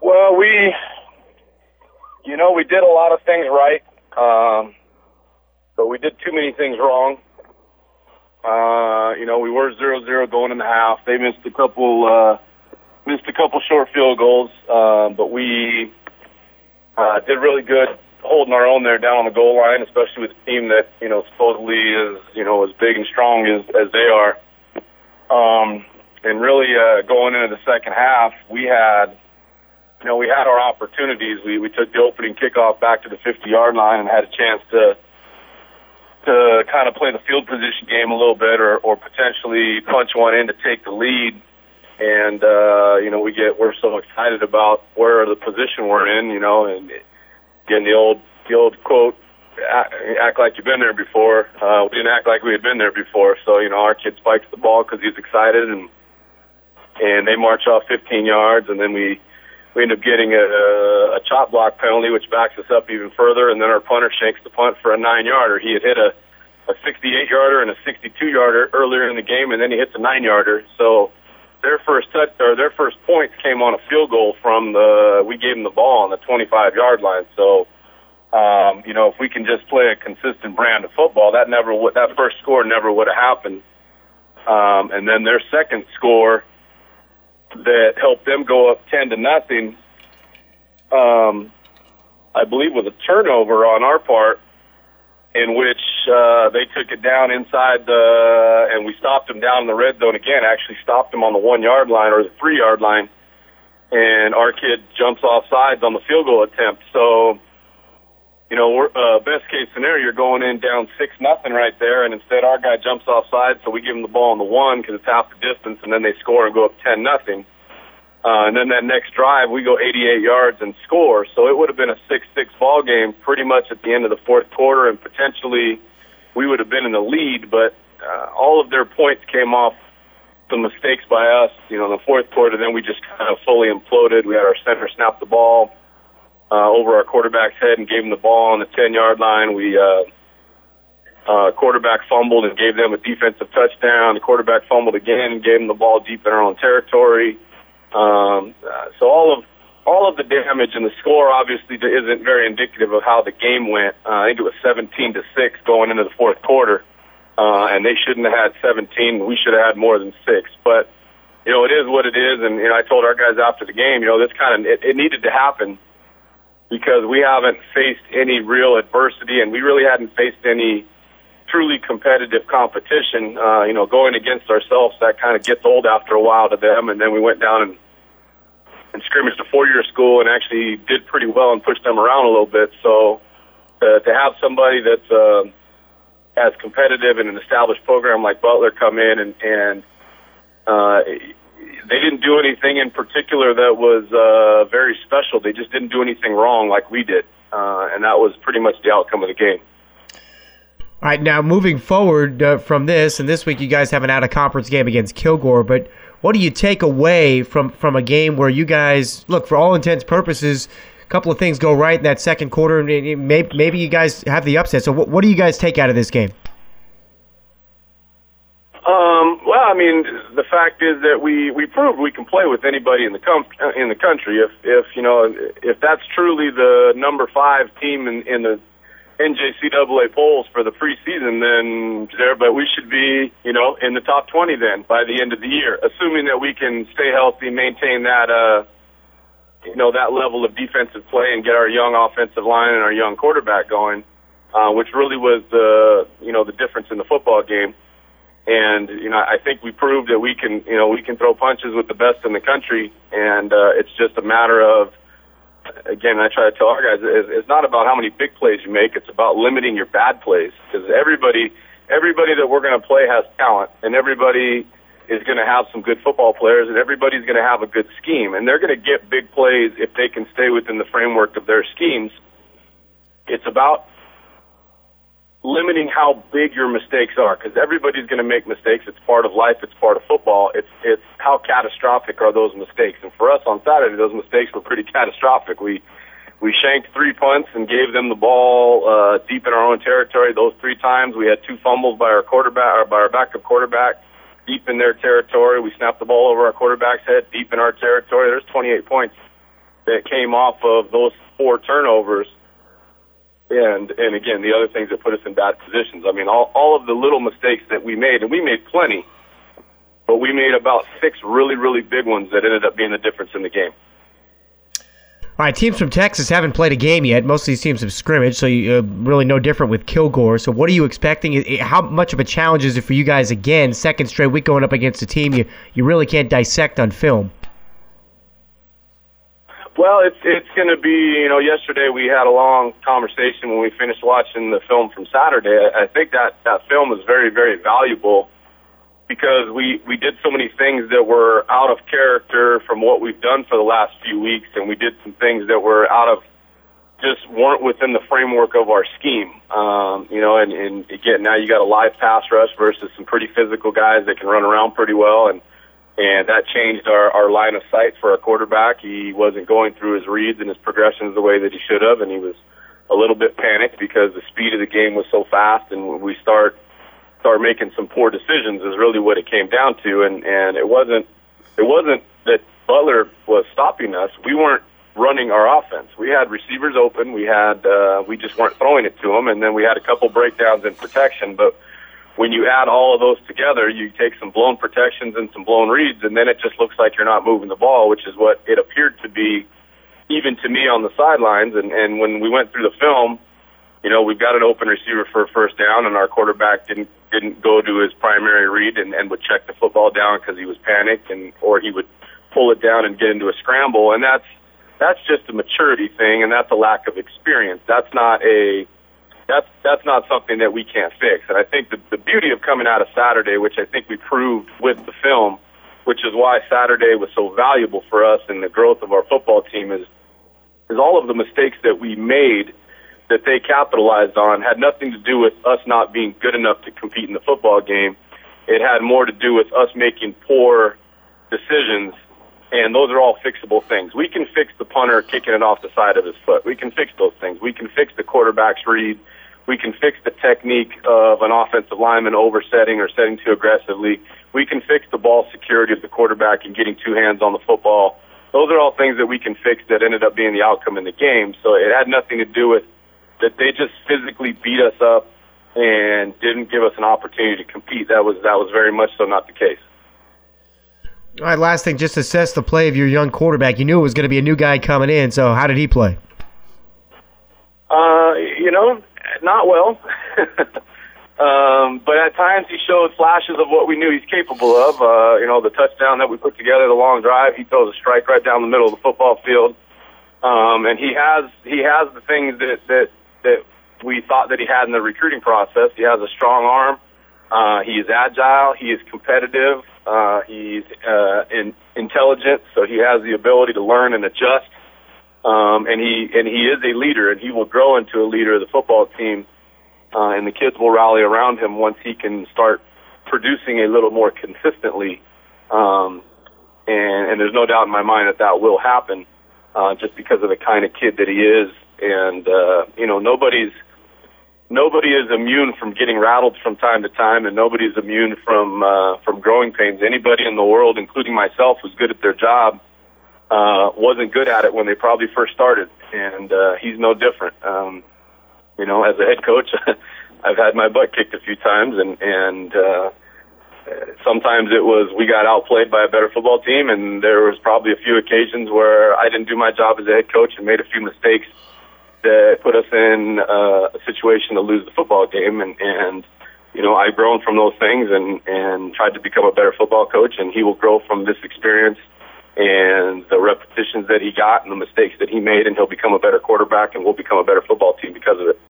Well, we did a lot of things right, but we did too many things wrong. We were 0-0 going in the half. They missed a couple short field goals, but we did really good holding our own there down on the goal line, especially with a team that supposedly is as big and strong as they are. And really, going into the second half, we had our opportunities. We took the opening kickoff back to the 50-yard line and had a chance to kind of play the field position game a little bit, or potentially punch one in to take the lead. And we're so excited about where the position we're in, and again the old quote, act like you've been there before. We didn't act like we had been there before. So our kid spikes the ball because he's excited, and they march off 15 yards, and then we end up getting a chop block penalty, which backs us up even further, and then our punter shanks the punt for a 9-yarder. He had hit a 68-yarder and a 62-yarder earlier in the game, and then he hits a 9-yarder. So their first points came on a field goal we gave them the ball on the 25-yard line. So if we can just play a consistent brand of football, that first score never would have happened. And then their second score that helped them go up 10-0, I believe was a turnover on our part, in which they took it down inside and we stopped them down in the red zone again. Actually stopped them on the 1-yard line or the 3-yard line, and our kid jumps off sides on the field goal attempt. So, best case scenario, you're going in down 6-0 right there, and instead our guy jumps off sides, so we give him the ball on the 1 because it's half the distance, and then they score and go up 10-0. And then that next drive, we go 88 yards and score. So it would have been a 6-6 ball game pretty much at the end of the fourth quarter, and potentially we would have been in the lead. But all of their points came off the mistakes by us, in the fourth quarter. Then we just kind of fully imploded. We had our center snap the ball over our quarterback's head and gave him the ball on the 10-yard line. We quarterback fumbled and gave them a defensive touchdown. The quarterback fumbled again and gave them the ball deep in our own territory. So all of the damage, and the score obviously isn't very indicative of how the game went. I think it was 17-6 going into the fourth quarter, and they shouldn't have had 17. We should have had more than 6. But it is what it is, and I told our guys after the game, this it needed to happen because we haven't faced any real adversity, and we really hadn't faced any truly competitive competition. Going against ourselves, that kind of gets old after a while to them. And then we went down and scrimmaged a 4-year school and actually did pretty well and pushed them around a little bit. So to have somebody that's as competitive in an established program like Butler come in and they didn't do anything in particular that was very special. They just didn't do anything wrong like we did, and that was pretty much the outcome of the game. All right, now moving forward from this, and this week you guys have an out-of-conference game against Kilgore, but what do you take away from a game where you guys, look, for all intents and purposes, a couple of things go right in that second quarter, and maybe you guys have the upset. So what do you guys take out of this game? The fact is that we proved we can play with anybody in the country. If that's truly the number 5 team in the NJCAA polls for the preseason, but we should be, in the top 20 then by the end of the year, assuming that we can stay healthy, maintain that, that level of defensive play and get our young offensive line and our young quarterback going, which really was the difference in the football game. And, I think we proved that we can throw punches with the best in the country. And, it's just a matter of, again, I try to tell our guys, it's not about how many big plays you make. It's about limiting your bad plays, because everybody that we're going to play has talent, and everybody is going to have some good football players, and everybody's going to have a good scheme, and they're going to get big plays if they can stay within the framework of their schemes. It's about limiting how big your mistakes are, because everybody's going to make mistakes. It's part of life. It's part of football. It's how catastrophic are those mistakes. And for us on Saturday, those mistakes were pretty catastrophic. We shanked 3 punts and gave them the ball deep in our own territory. Those 3 times we had 2 fumbles by our quarterback or by our backup quarterback deep in their territory. We snapped the ball over our quarterback's head deep in our territory. There's 28 points that came off of those 4 turnovers. And again, the other things that put us in bad positions. I mean, all of the little mistakes that we made, and we made plenty, but we made about 6 really, really big ones that ended up being the difference in the game. All right, teams from Texas haven't played a game yet. Most of these teams have scrimmaged, so really no different with Kilgore. So what are you expecting? How much of a challenge is it for you guys, again, second straight week going up against a team you really can't dissect on film? Well, it's going to be, yesterday we had a long conversation when we finished watching the film from Saturday. I think that film is very, very valuable because we did so many things that were out of character from what we've done for the last few weeks, and we did some things that were weren't within the framework of our scheme. And again, now you got a live pass rush versus some pretty physical guys that can run around pretty well, and that changed our line of sight for our quarterback. He wasn't going through his reads and his progressions the way that he should have, and he was a little bit panicked because the speed of the game was so fast, and when we start making some poor decisions is really what it came down to. And it wasn't that Butler was stopping us. We weren't running our offense. We had receivers open. We just weren't throwing it to them, and then we had a couple breakdowns in protection, but when you add all of those together, you take some blown protections and some blown reads, and then it just looks like you're not moving the ball, which is what it appeared to be even to me on the sidelines. And when we went through the film, we've got an open receiver for a first down, and our quarterback didn't go to his primary read and would check the football down because he was panicked, or he would pull it down and get into a scramble. And that's just a maturity thing, and that's a lack of experience. That's not something that we can't fix. And I think the beauty of coming out of Saturday, which I think we proved with the film, which is why Saturday was so valuable for us in the growth of our football team, is all of the mistakes that we made that they capitalized on had nothing to do with us not being good enough to compete in the football game. It had more to do with us making poor decisions, and those are all fixable things. We can fix the punter kicking it off the side of his foot. We can fix those things. We can fix the quarterback's read. We can fix the technique of an offensive lineman oversetting or setting too aggressively. We can fix the ball security of the quarterback and getting 2 hands on the football. Those are all things that we can fix that ended up being the outcome in the game. So it had nothing to do with that they just physically beat us up and didn't give us an opportunity to compete. That was very much so not the case. All right, last thing, just assess the play of your young quarterback. You knew it was going to be a new guy coming in, so how did he play? Not well. But at times he showed flashes of what we knew he's capable of. The touchdown that we put together, the long drive, he throws a strike right down the middle of the football field. And he has the things that we thought that he had in the recruiting process. He has a strong arm. He is agile. He is competitive. He's intelligent, so he has the ability to learn and adjust. And he is a leader, and he will grow into a leader of the football team. And the kids will rally around him once he can start producing a little more consistently. And there's no doubt in my mind that will happen, just because of the kind of kid that he is. And nobody is immune from getting rattled from time to time, and nobody is immune from growing pains. Anybody in the world, including myself, who's good at their job, wasn't good at it when they probably first started, and he's no different. As a head coach, I've had my butt kicked a few times, and sometimes it was we got outplayed by a better football team, and there was probably a few occasions where I didn't do my job as a head coach and made a few mistakes that put us in a situation to lose the football game. And I've grown from those things and tried to become a better football coach, and he will grow from this experience and the repetitions that he got and the mistakes that he made, and he'll become a better quarterback, and we'll become a better football team because of it.